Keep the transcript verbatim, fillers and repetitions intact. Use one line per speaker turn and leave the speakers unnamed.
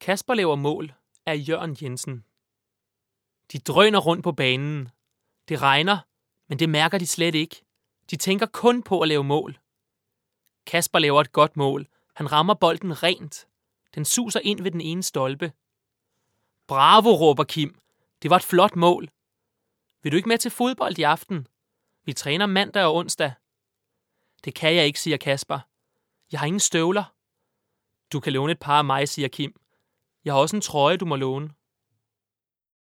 Kasper laver mål af Jørgen Jensen. De drøner rundt på banen. Det regner, men det mærker de slet ikke. De tænker kun på at lave mål. Kasper laver et godt mål. Han rammer bolden rent. Den suser ind ved den ene stolpe. Bravo, råber Kim. Det var et flot mål. Vil du ikke med til fodbold i aften? Vi træner mandag og onsdag. Det kan jeg ikke, siger Kasper. Jeg har ingen støvler. Du kan låne et par af mig, siger Kim. Jeg har også en trøje, du må låne.